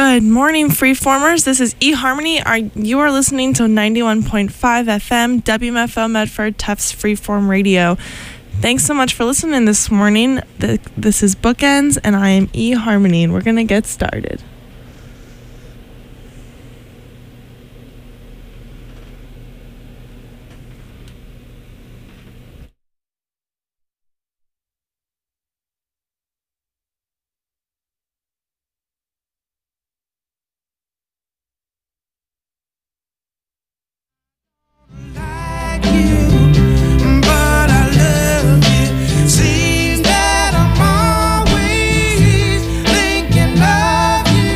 Good morning, Freeformers. This is eHarmony. You are listening to 91.5 FM, WMFO Medford, Tufts Freeform Radio. Thanks so much for listening this morning. This is Bookends, and I am eHarmony, and we're going to get started. Seems that I'm always thinking of you.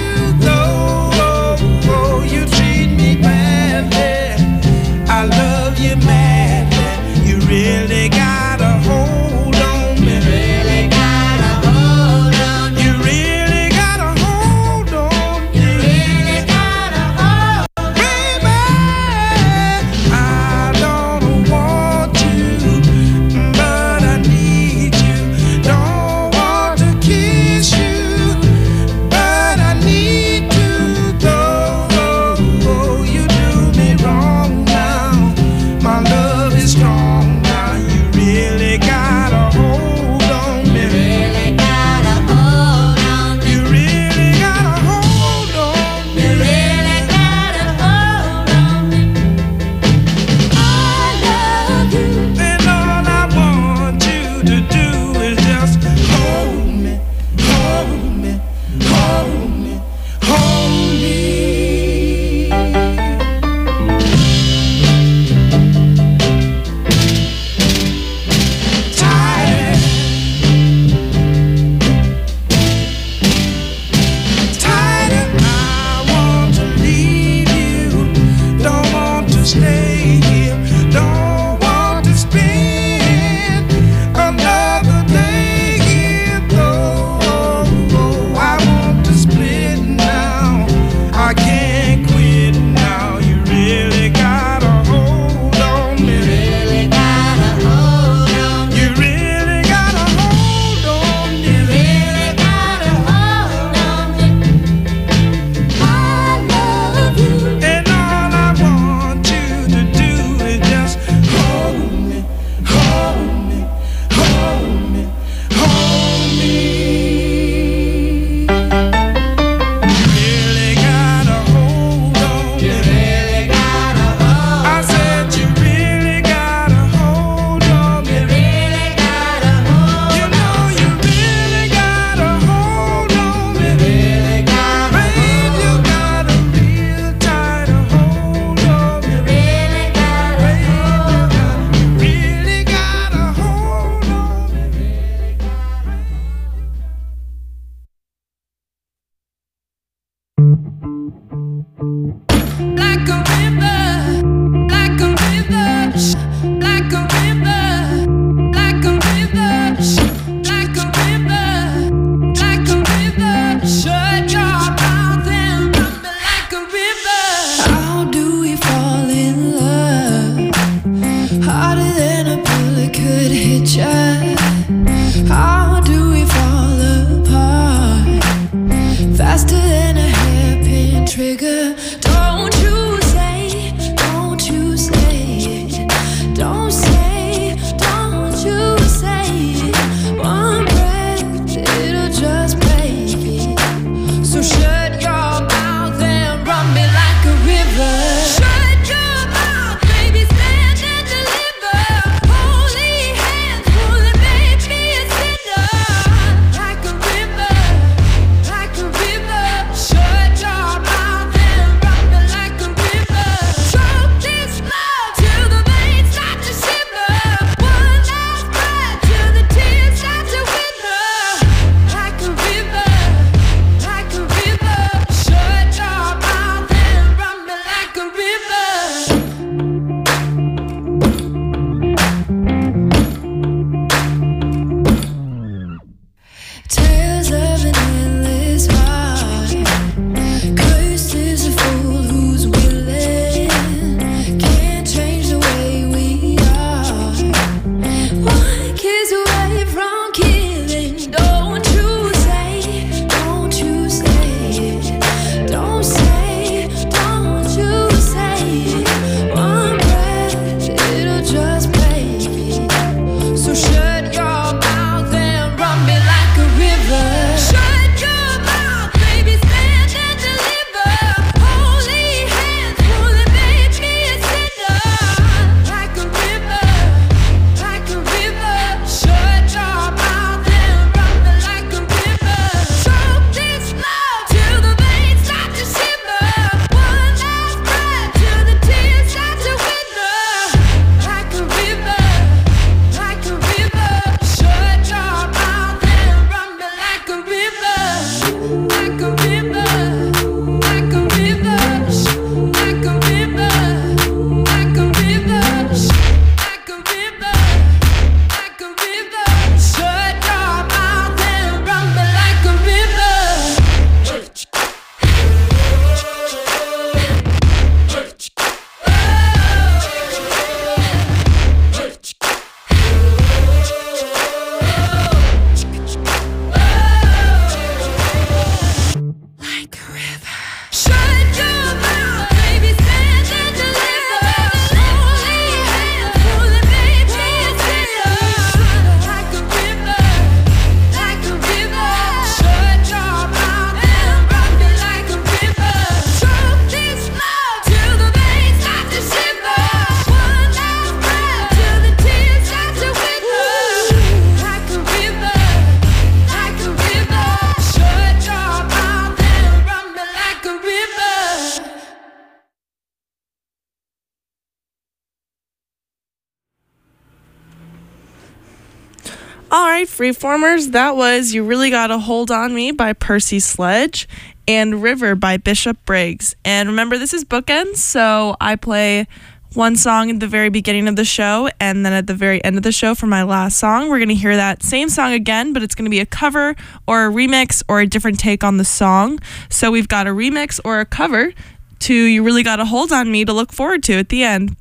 All right, Freeformers, that was You Really Got a Hold on Me by Percy Sledge and River by Bishop Briggs. And remember, this is Bookends, so I play one song at the very beginning of the show, and then at the very end of the show for my last song, we're going to hear that same song again, but it's going to be a cover or a remix or a different take on the song. So we've got a remix or a cover to You Really Got a Hold on Me to look forward to at the end.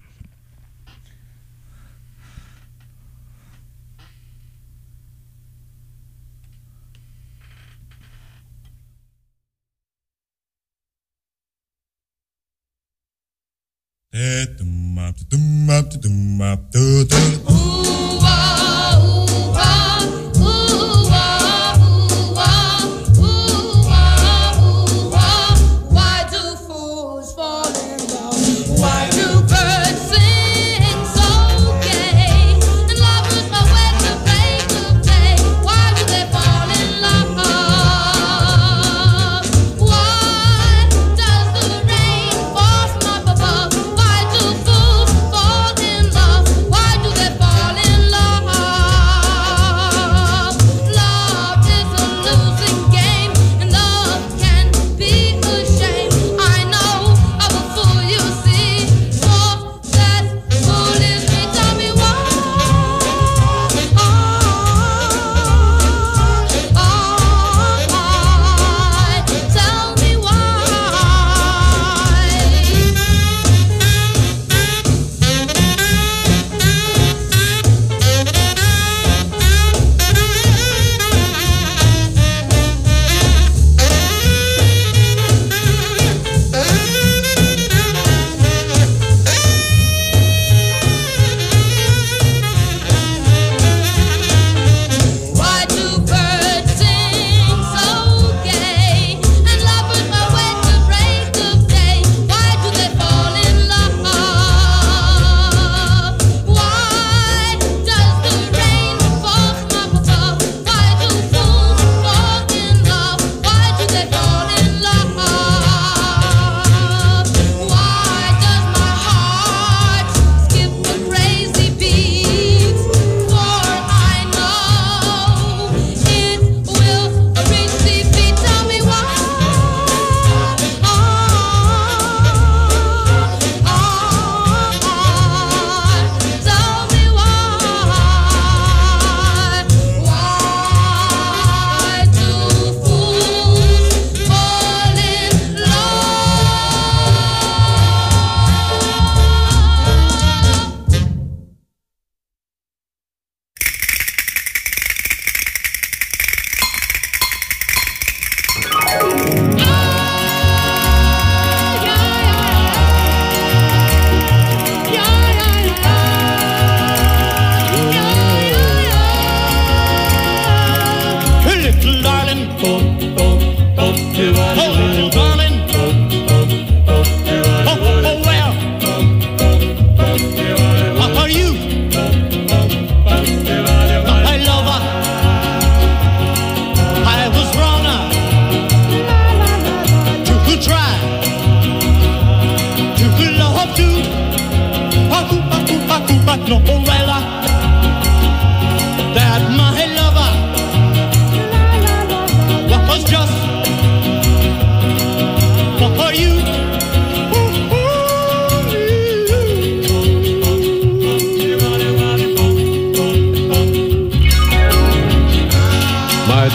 Why do fools fall in love? Why do birds sing so gay? And lovers know when to break the day. Why do they fall in love? Why does the rain fall from up above? Why do fools fall in love? Why do they fall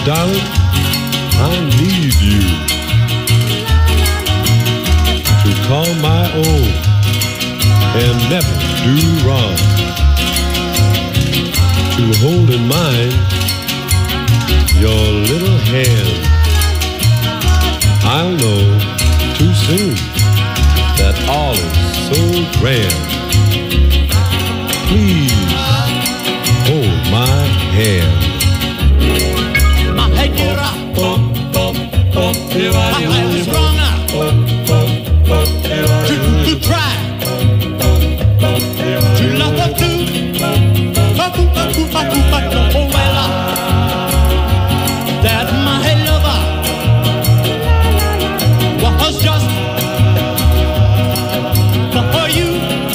Darling, I need you to call my own and never do wrong, to hold in mind your little hand. I'll know too soon that all is so grand. Please hold my hand. My head get up. I was strong enough to try to love her too. Oh well, that my head lover was just for you.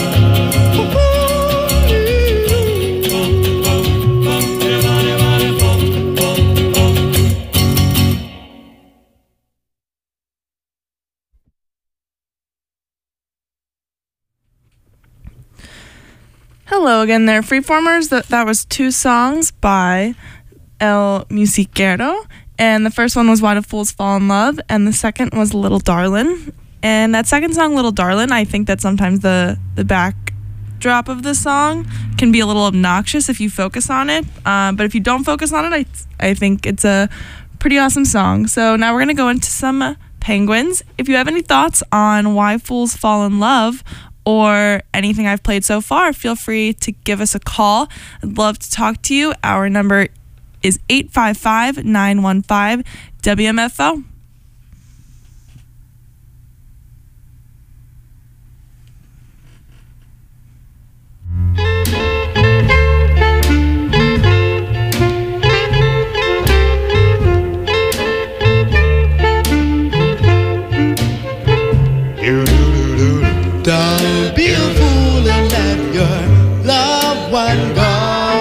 Hello again there, Freeformers. That was two songs by El Musiquero. And the first one was Why Do Fools Fall in Love? And the second was Little Darlin'. And that second song, Little Darlin', I think that sometimes the backdrop of the song can be a little obnoxious if you focus on it. But if you don't focus on it, I think it's a pretty awesome song. So now we're going to go into some Penguins. If you have any thoughts on Why Fools Fall in Love or anything I've played so far, feel free to give us a call. I'd love to talk to you. Our number is 855-915-WMFO. Don't be a fool and let your loved one go.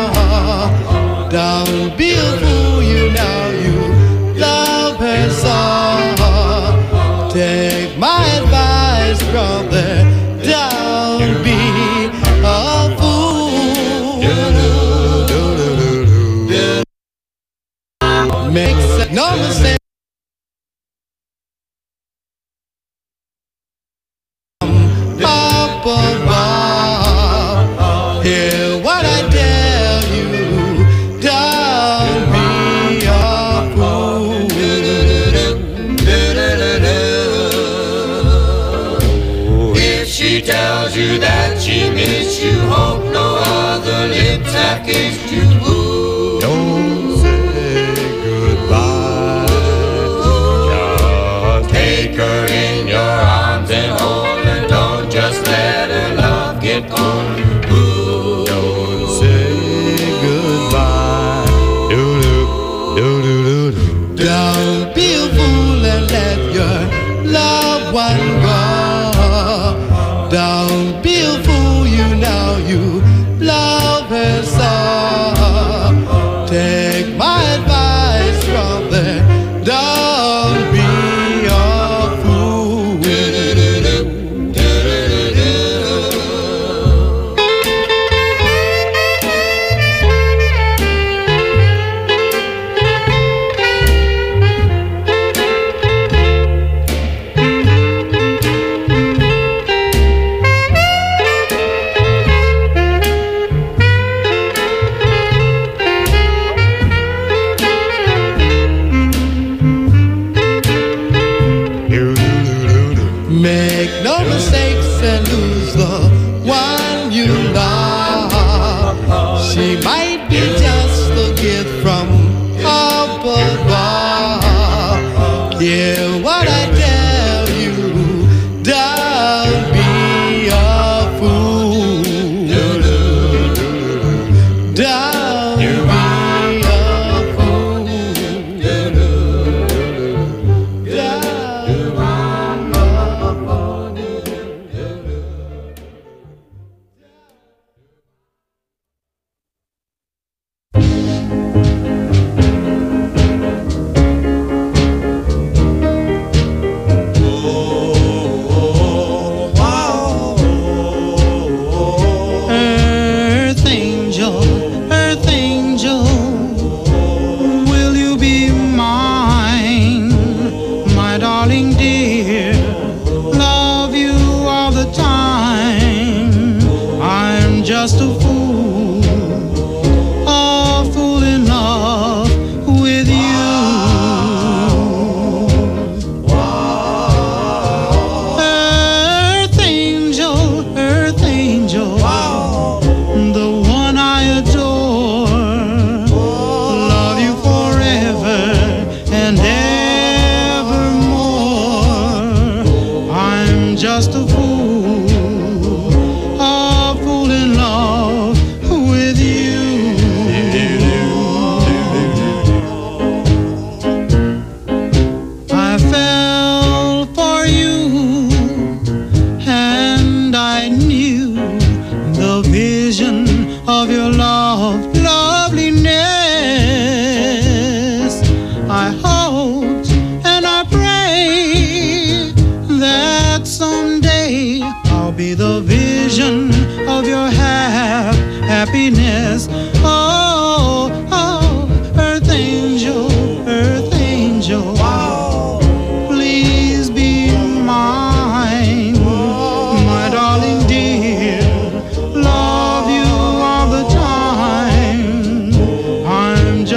Don't be a fool, you know you love her so. Take my advice, brother, don't be a fool. Make no mistake. Up above, hear what I tell you, don't be a fool. If she tells you that she misses you, hope no other lips have kissed you. Ooh. Don't say goodbye.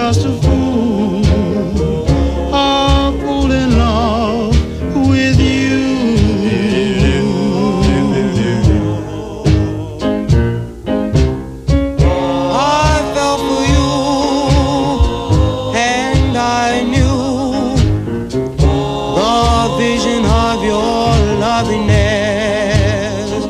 just a fool in love with you. I fell for you, and I knew the vision of your loveliness.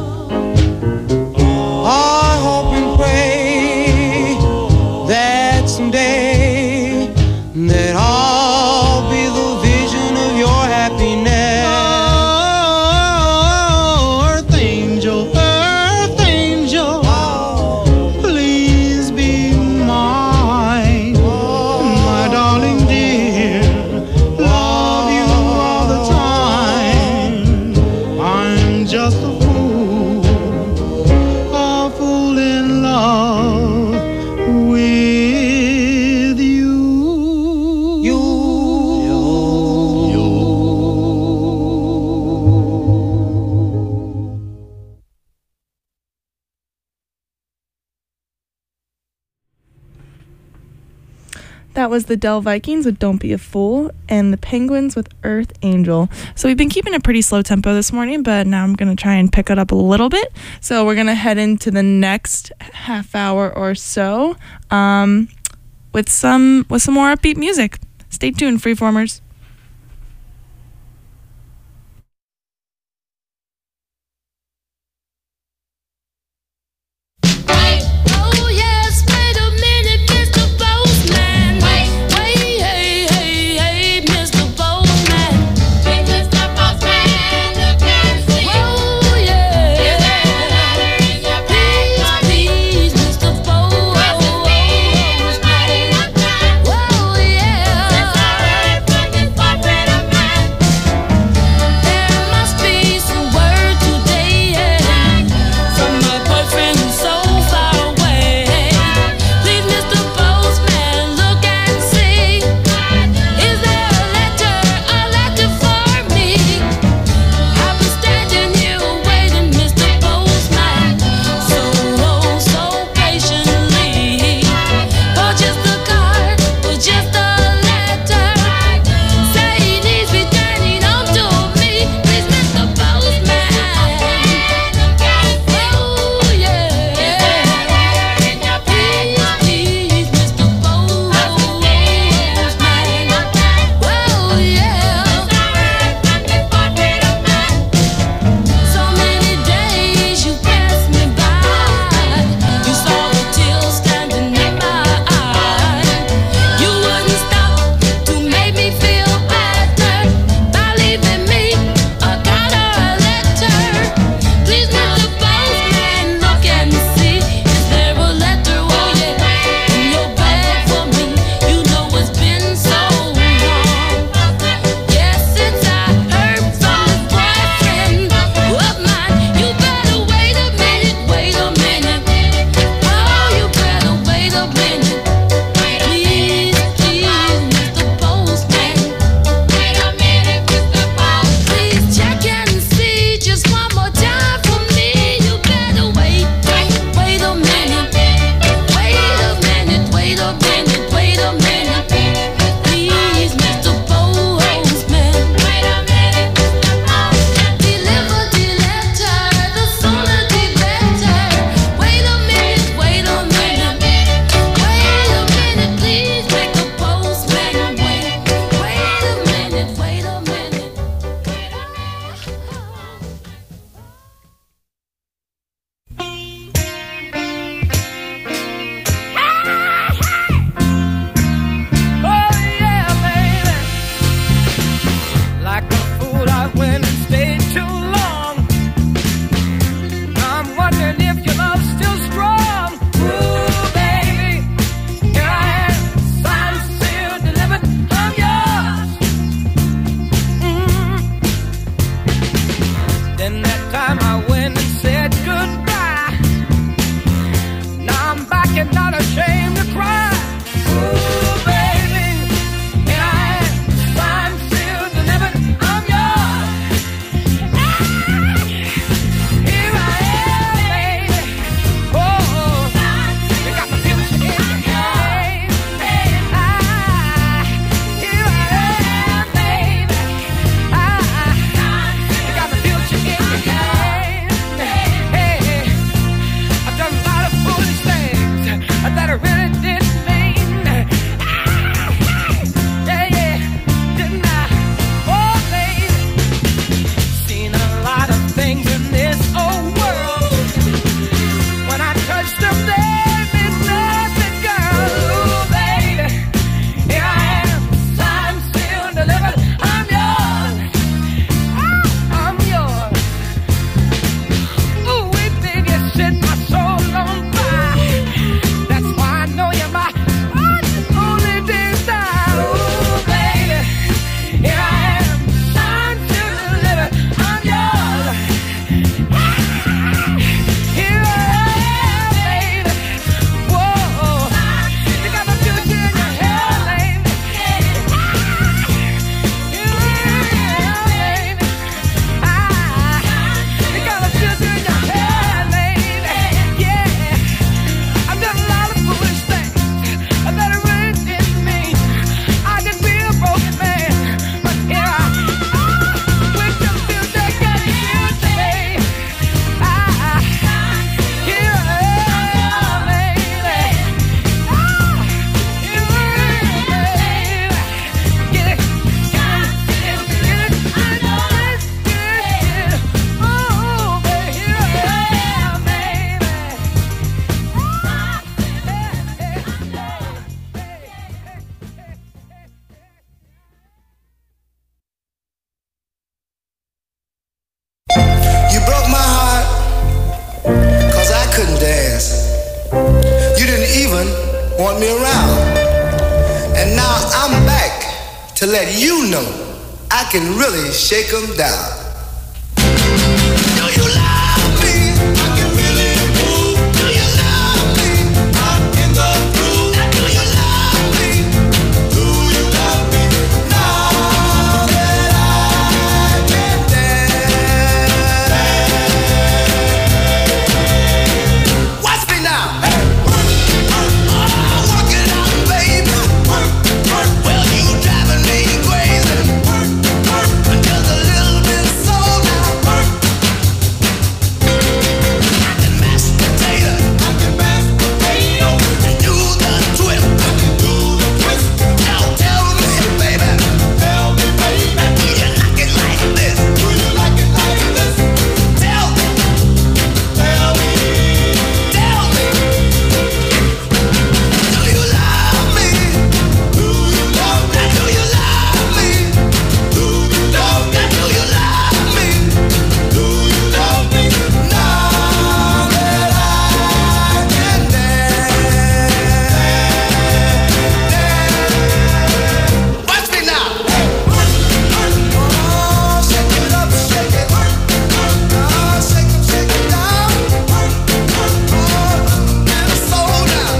I hope and pray that someday that I'll be the vision of your happiness. Oh, earth angel, please be mine, my darling dear. Love you all the time. I'm just a fool in love with you. That was the Dell Vikings with Don't Be a Fool and the Penguins with Earth Angel. So we've been keeping a pretty slow tempo this morning, but now I'm going to try and pick it up a little bit. So we're going to head into the next half hour or so with some more upbeat music. Stay tuned, Freeformers. Oh yes, wait a minute, Mr. Postman. Wait, hey, Mr. Postman. Mr. Postman, look and see. Oh yeah. Is there a letter in your bag? Please, Mr. Postman. Oh yeah. Since I heard from the want me around. And now I'm back to let you know I can really shake 'em down. Do you love me? I can really move. Do you love me? I'm in the groove. Now do you love me? Do you love me? Now that I can dance. Watch me now. Hey, work, work it out, baby. Work, well you driving me crazy. Work, just a little bit slow now. Work. I can mash potato. And do the twist. Do me, baby. Do you like it like this? Tell me. Do you love me? Do you love me? Do you love me? Do you love me? Do you love me? Do you love me? Now that I can dance. Watch me now. Oh, shake it up, shake it. Oh, shake it down. Oh, and slow down.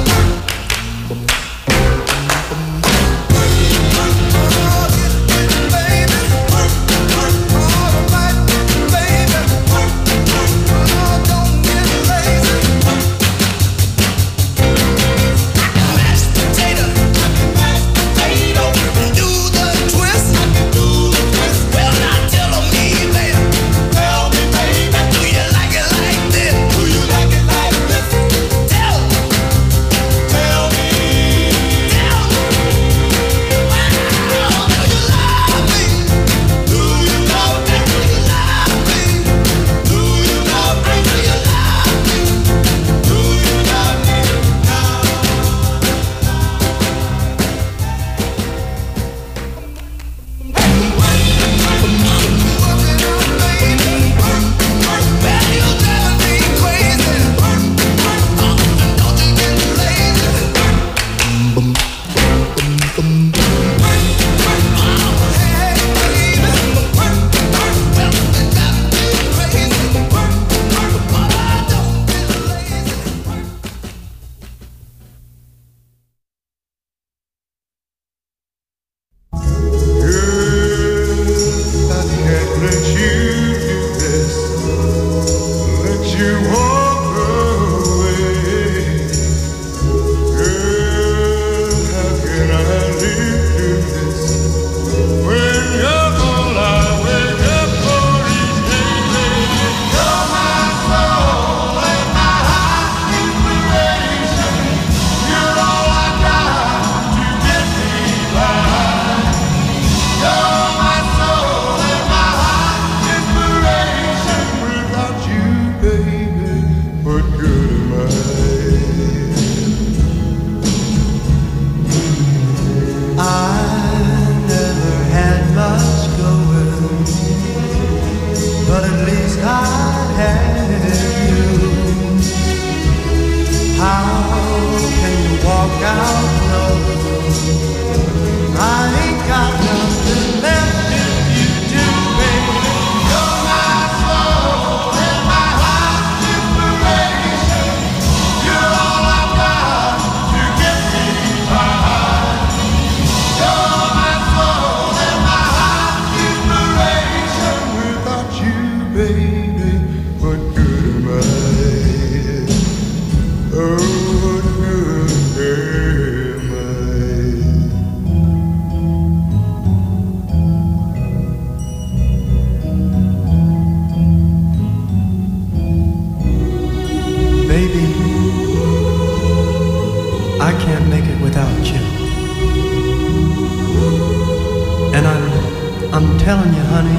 I'm telling you, honey,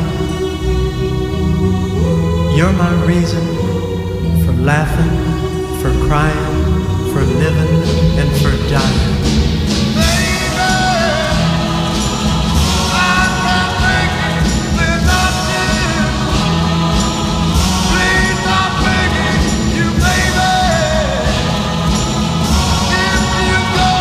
you're my reason for laughing, for crying, for living, and for dying. You, baby, if you go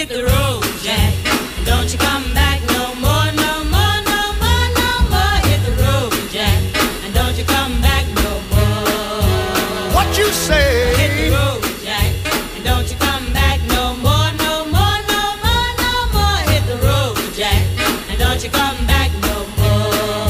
hit the road, Jack. Don't you come back no more, no more, no more, no more. Hit the road, Jack. And don't you come back no more. What you say? Hit the road, Jack. And don't you come back no more, no more, no more, no more. Hit the road, Jack. And don't you come back no more.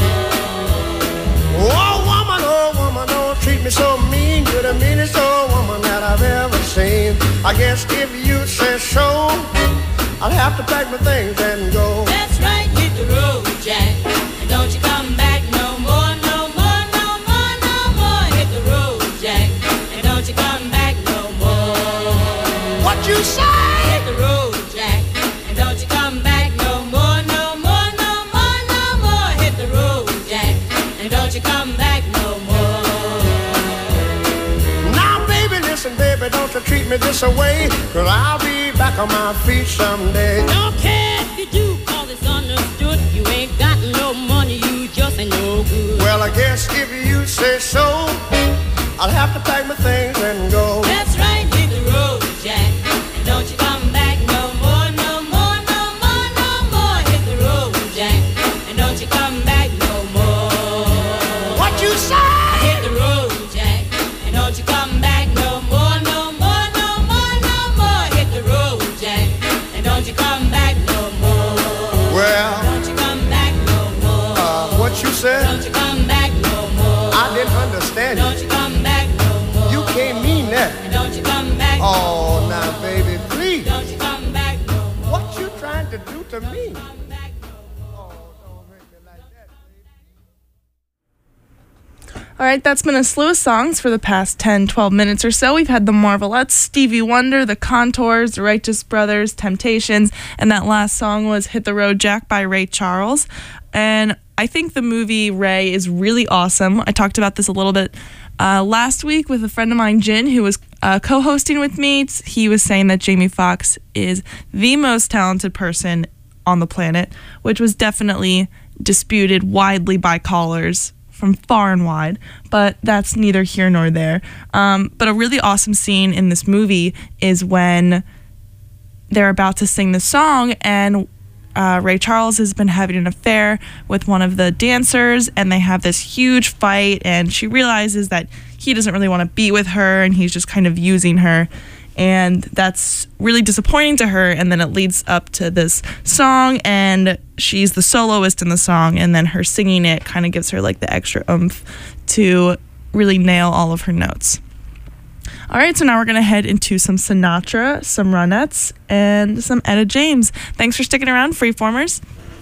Oh woman, don't treat me so mean. You're the meanest old woman that I've ever seen. I guess if you say so, I'll have to pack my things and go. That's right, hit the road, Jack. And don't you come back no more, no more, no more, no more. Hit the road, Jack. And don't you come back no more. What you say? Hit the road, Jack. And don't you come back no more, no more, no more, no more. Hit the road, Jack. And don't you come back no more. Now baby, listen baby, don't you treat me this away, 'cause I'll be back on my feet someday. Don't care if you do, 'cause it's understood. You ain't got no money, you just ain't no good. Well, I guess if you say so, I'll have to pack my things and go. That's right, hit the road, Jack. And don't you come back no more, no more, no more, no more. Hit the road, Jack. And don't you come back no more. What you say? Hit the road, Jack. And don't you come back no more, no more, no more, no more. Hit the road, Jack. And don't you come back no more. Well, Don't you come back no more. what you said? Don't you come back no more. I didn't understand Don't you. you come back no more. You can't mean that. And don't you come back no more. Oh, now baby, please. Don't you come back no more. What you trying to do to me? Come back no more. Oh, don't hurt me like that, baby. All right, that's been a slew of songs for the past 10, 12 minutes or so. We've had the Marvelettes, Stevie Wonder, the Contours, the Righteous Brothers, Temptations, and that last song was Hit the Road Jack by Ray Charles. And I think the movie Ray is really awesome. I talked about this a little bit last week with a friend of mine, Jin, who was co-hosting with me. He was saying that Jamie Foxx is the most talented person on the planet, which was definitely disputed widely by callers from far and wide, but that's neither here nor there. But a really awesome scene in this movie is when they're about to sing the song, and Ray Charles has been having an affair with one of the dancers, and they have this huge fight, and she realizes that he doesn't really want to be with her, and he's just kind of using her, and that's really disappointing to her. And then it leads up to this song, and she's the soloist in the song, and then her singing it kind of gives her like the extra oomph to really nail all of her notes. All right, so now we're going to head into some Sinatra, some Ronettes, and some Etta James. Thanks for sticking around, Freeformers.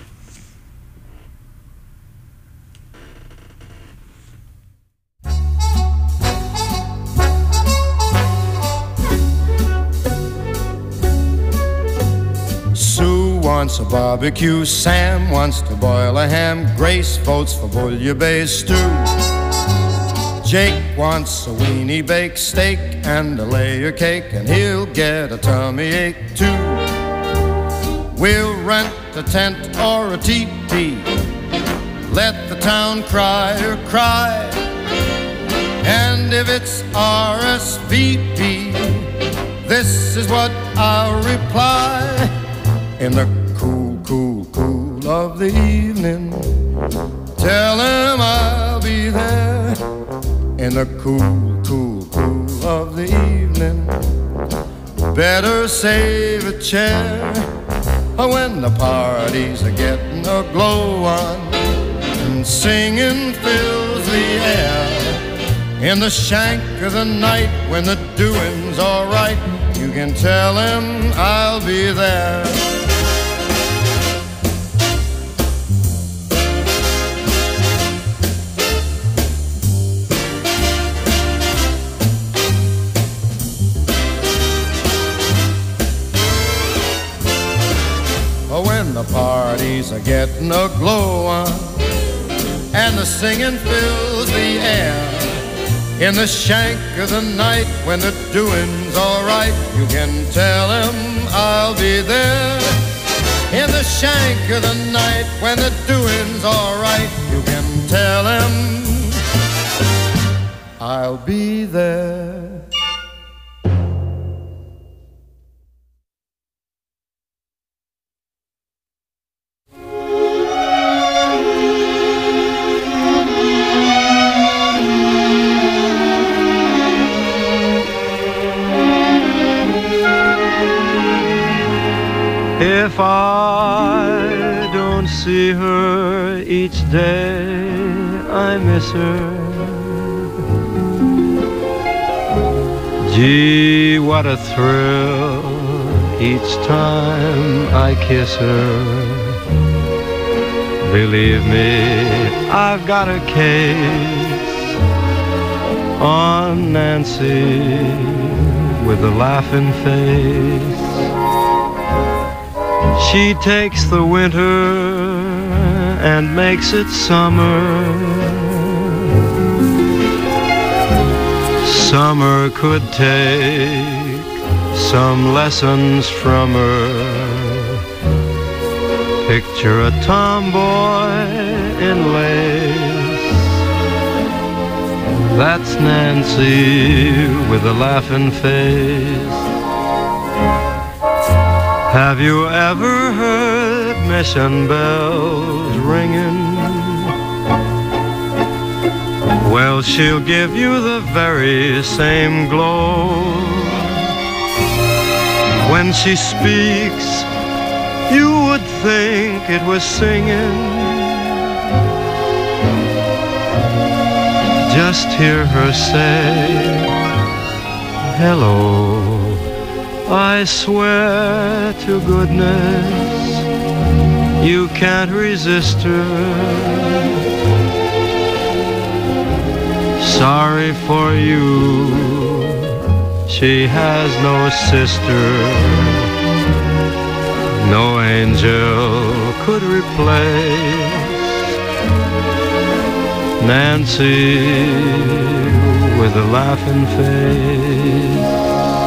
Sue wants a barbecue, Sam wants to boil a ham, Grace votes for bouillabaisse stew. Jake wants a weenie baked steak and a layer cake, and he'll get a tummy ache too. We'll rent a tent or a teepee, let the town crier cry, and if it's RSVP, this is what I'll reply. In the cool, cool, cool of the evening, tell him I'll be there. In the cool, cool, cool of the evening, better save a chair. When the parties are getting a glow on and singing fills the air. In the shank of the night, when the doing's alright, you can tell him I'll be there. When the parties are getting a glow on and the singing fills the air. In the shank of the night, when the doing's alright, you can tell him I'll be there. In the shank of the night, when the doing's alright, you can tell him I'll be there. If I don't see her each day, I miss her. Gee, what a thrill each time I kiss her. Believe me, I've got a case on Nancy with a laughing face. She takes the winter and makes it summer. Summer could take some lessons from her. Picture a tomboy in lace. That's Nancy with a laughing face. Have you ever heard mission bells ringing? Well, she'll give you the very same glow. When she speaks, you would think it was singing. Just hear her say, hello. I swear to goodness, you can't resist her. Sorry for you, she has no sister. No angel could replace Nancy with a laughing face.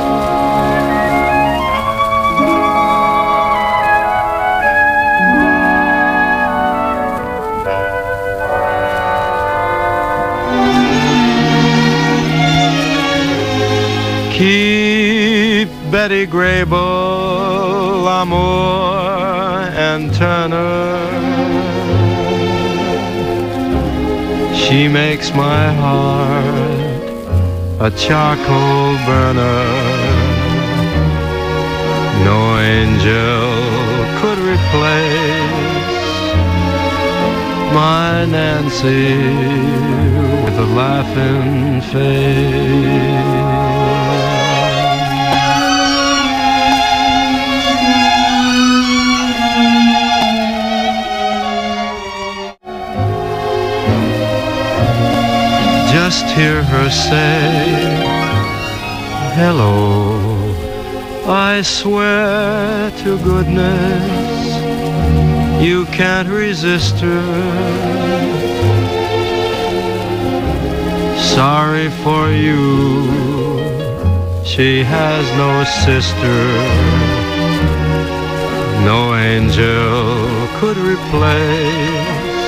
Keep Betty Grable, Lamour, and Turner. She makes my heart a charcoal burner. No angel could replace my Nancy with a laughing face. Just hear her say, hello. I swear to goodness, you can't resist her. Sorry for you, she has no sister. No angel could replace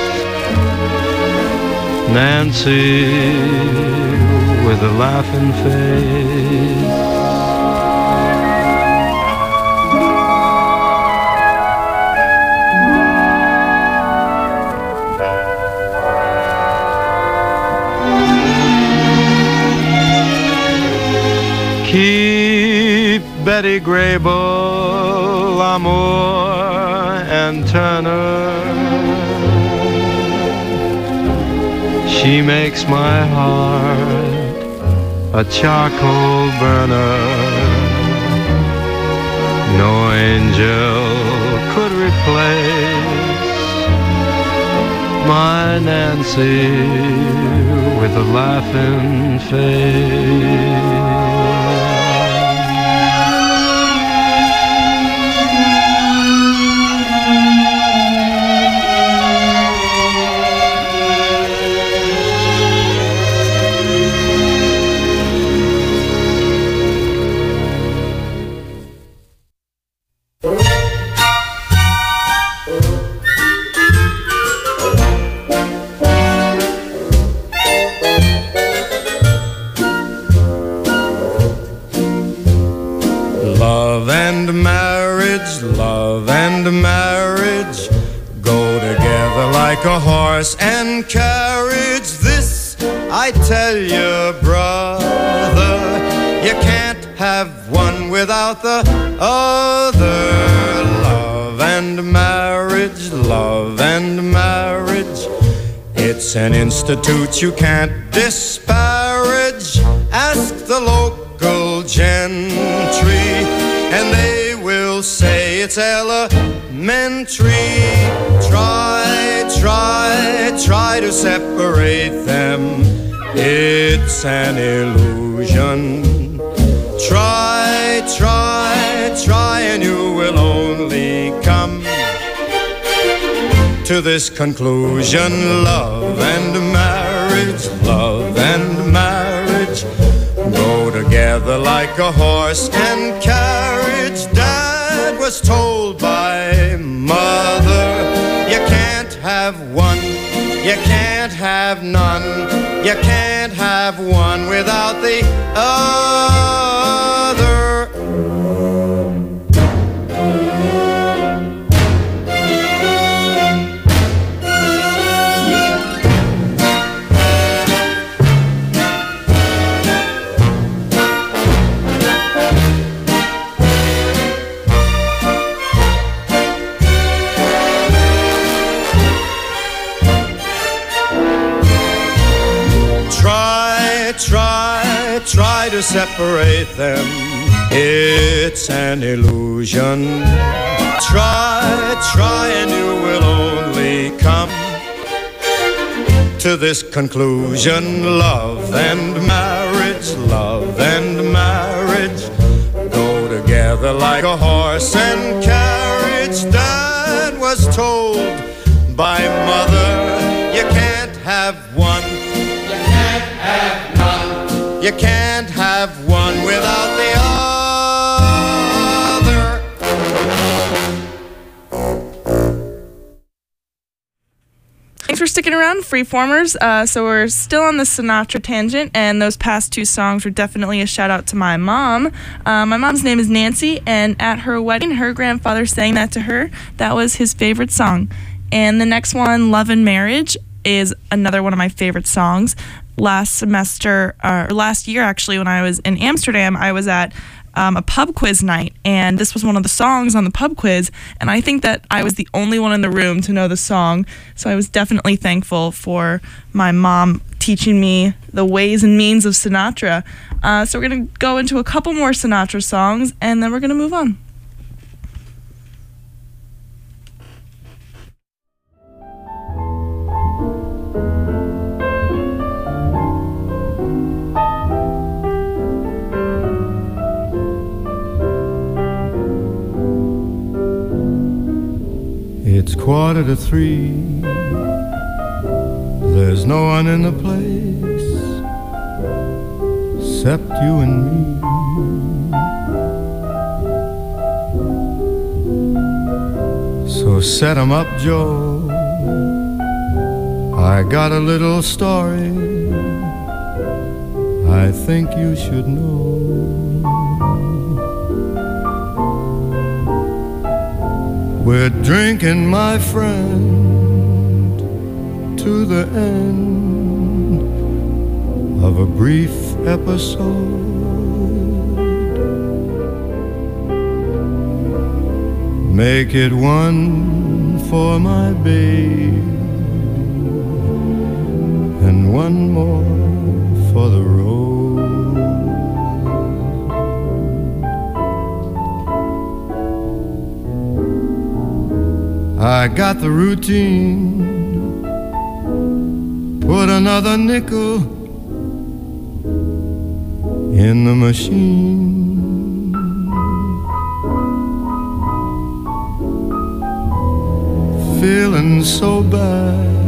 Nancy with a laughing face. Keep Betty Grable, Lamour, and Turner. She makes my heart a charcoal burner. No angel could replace my Nancy with a laughing face. Love and marriage go together like a horse and carriage. This I tell you, brother, you can't have one without the other. Love It's an institute you can't disparage. Ask the local gentry, and they will say it's elementary. Try to separate them. It's an illusion. Try, and you will only come to this conclusion. Love and marriage go together like a horse and carriage. Dad was told by mother, you can't have one, you can't have none, you can't have one without the other. Try to separate them. It's an illusion. Try, and you will only come to this conclusion. Love and marriage go together like a horse and carriage. Dad was told by mother, you can't have one, you can't have none, you can't have one without the other. Thanks for sticking around, Freeformers. So we're still on the Sinatra tangent, and those past two songs were definitely a shout out to my mom. My mom's name is Nancy, and at her wedding, her grandfather sang that to her. That was his favorite song. And the next one, Love and Marriage, is another one of my favorite songs. Last year actually, when I was in Amsterdam, I was at a pub quiz night, and this was one of the songs on the pub quiz, and I think that I was the only one in the room to know the song, so I was definitely thankful for my mom teaching me the ways and means of Sinatra. So we're going to go into a couple more Sinatra songs, and then we're going to move on. It's 2:45. There's no one in the place except you and me. So set 'em up, Joe. I got a little story I think you should know. We're drinking, my friend, to the end of a brief episode. Make it one for my babe and one more for the road. I got the routine, put another nickel in the machine. Feeling so bad,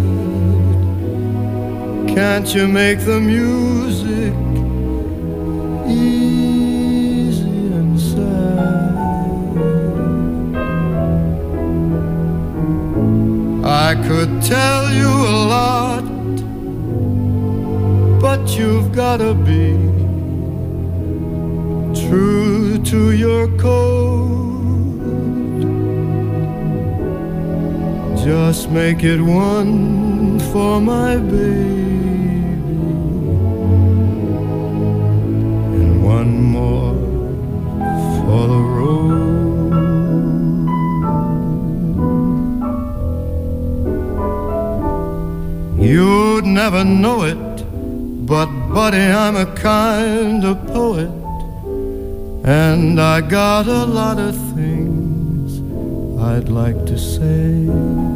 can't you make the music easy and sad? I could tell you a lot, but you've gotta be true to your code. Just make it one for my baby and one more for the road. You'd never know it, but buddy, I'm a kind of poet, and I got a lot of things I'd like to say.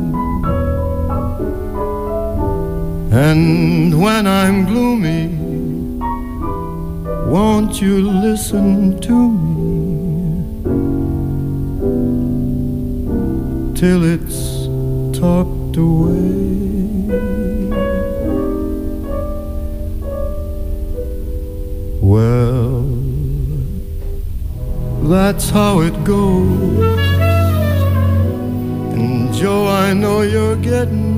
And when I'm gloomy, won't you listen to me till it's talked away? Well, that's how it goes. And Joe, I know you're getting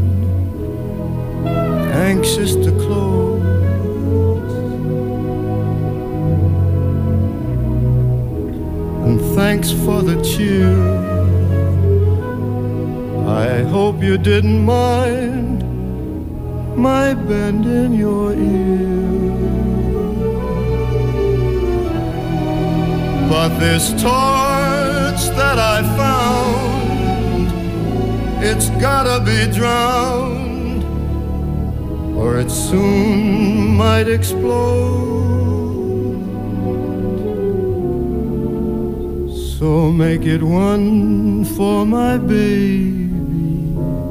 anxious to close. And thanks for the cheer. I hope you didn't mind my bending your ear. But this torch that I found, it's gotta be drowned, or it soon might explode. So make it one for my baby,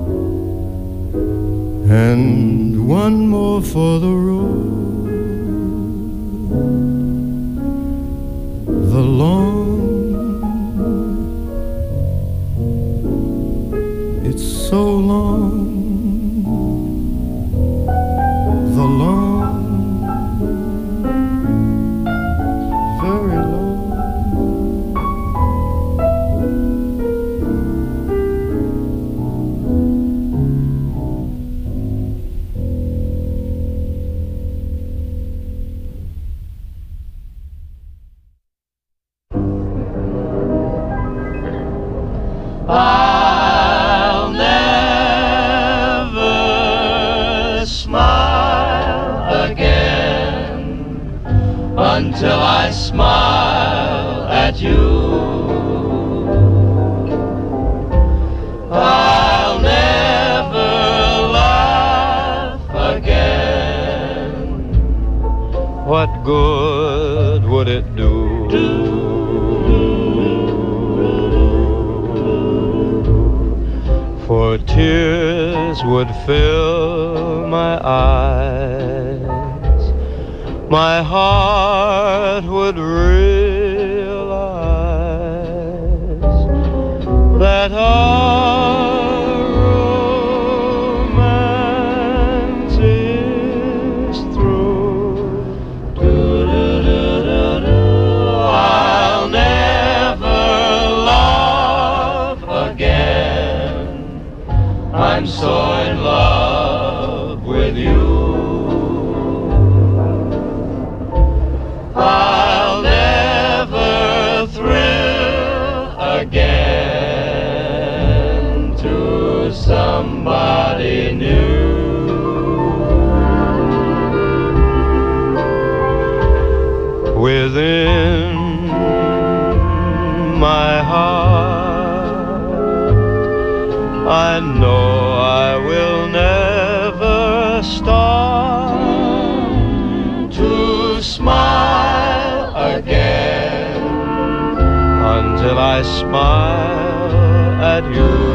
and one more for the road. The long, it's so long. The long, very long. I'll never smile again until I smile at you. I'll never laugh again. What good would it do? For tears would fill my eyes, my heart would realize that our romance is through. I'll never love again. I'm so in love with you. I'll never thrill again to somebody new. Within my heart, I know I will never start to smile again until I smile at you.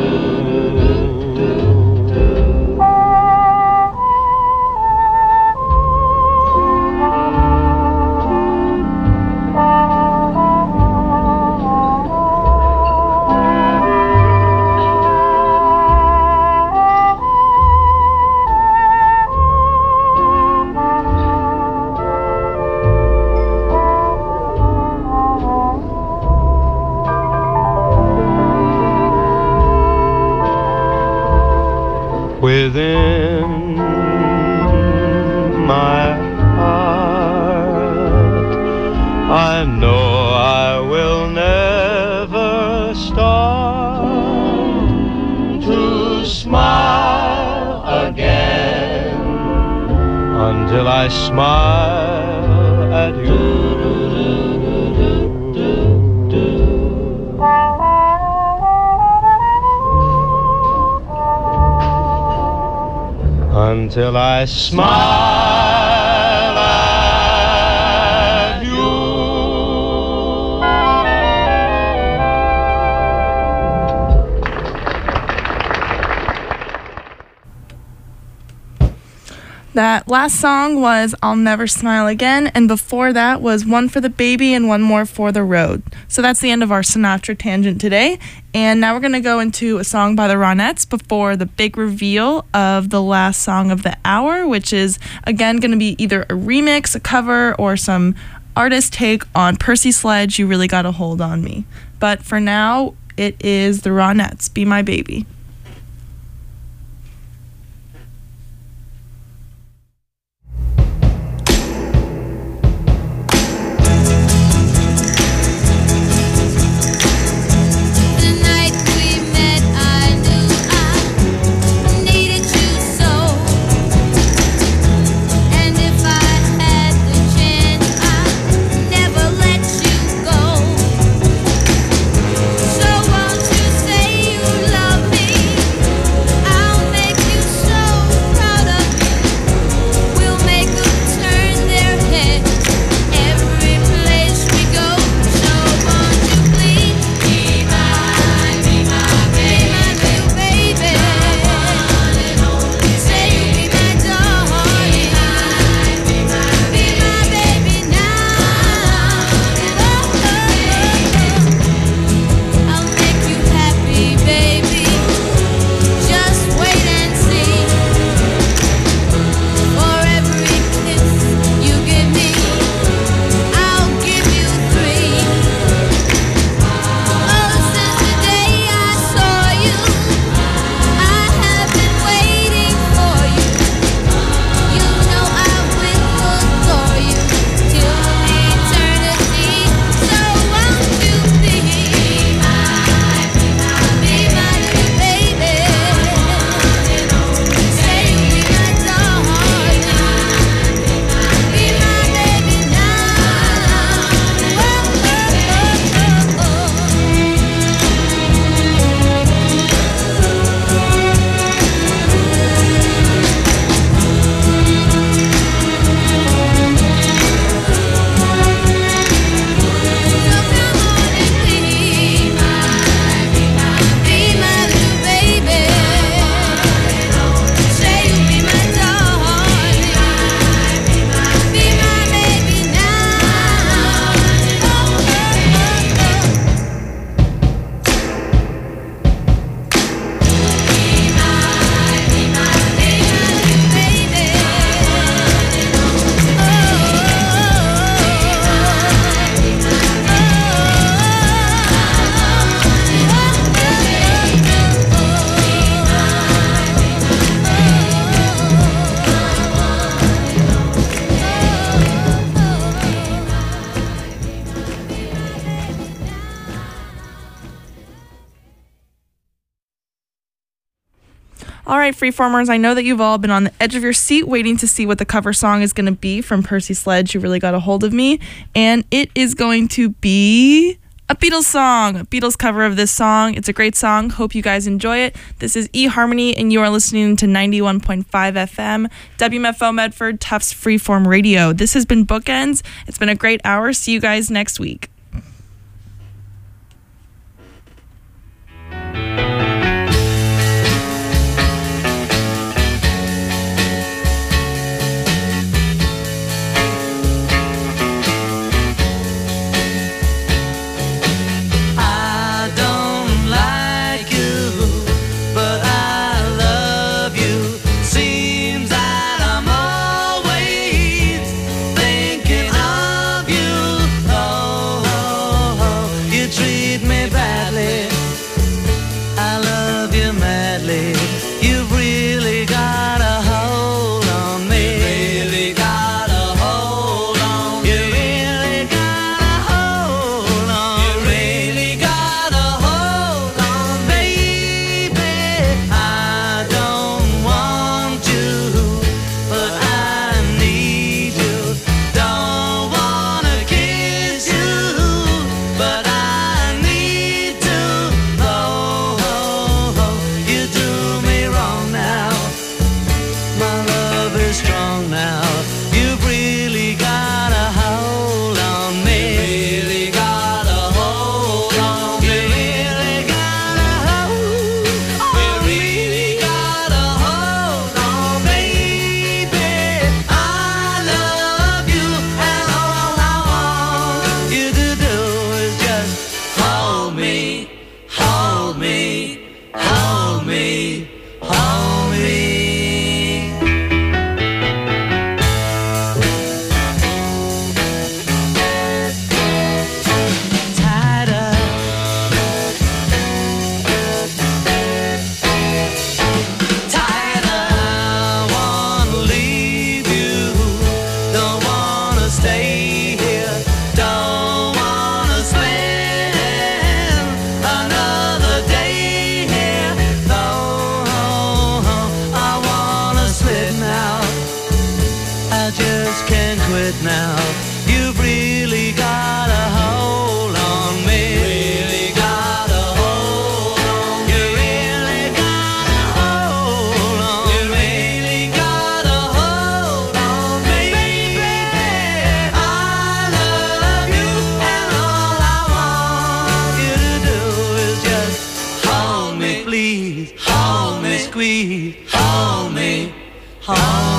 Within my heart, I know I will never start to smile again until I smile at you. until I smile at you. That last song was I'll Never Smile Again, and before that was One for the Baby and One More for the Road. So that's the end of our Sinatra tangent today, and now we're going to go into a song by the Ronettes before the big reveal of the last song of the hour, which is again going to be either a remix, a cover, or some artist take on Percy Sledge, You Really Got a Hold on Me. But for now, it is the Ronettes, Be My Baby. All right, Freeformers, I know that you've all been on the edge of your seat waiting to see what the cover song is going to be from Percy Sledge, You Really Got a Hold of Me. And it is going to be a Beatles song, a Beatles cover of this song. It's a great song. Hope you guys enjoy it. This is eHarmony, and you are listening to 91.5 FM, WMFO Medford, Tufts Freeform Radio. This has been Bookends. It's been a great hour. See you guys next week. Thinking of you, oh. sweet. Hold me, hold